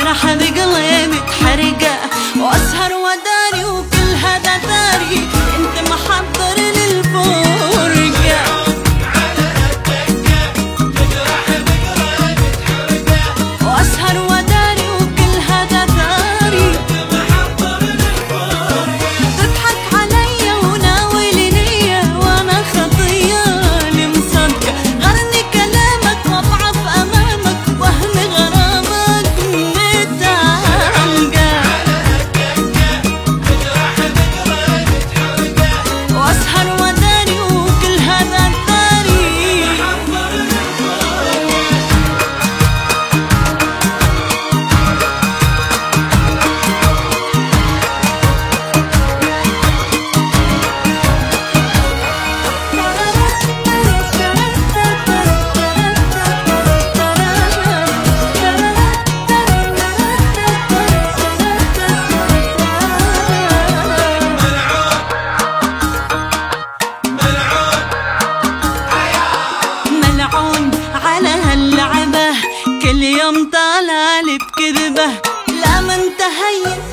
تجرح بقلبي متحرقة، واسهر وداري وكل هذا داري، انت محضر للفرقة. واسهر وداري وكل هذا داري، تضحك علي وناوي نية وانا خطياني مصدقة، غرني كلامك واضعف امامك وهم غرامك متعلقة. واسهر وداري وكل هذا داري، ملعون على هاللعبة، كل يوم طالع لي بكذبة، لا ما انتهيت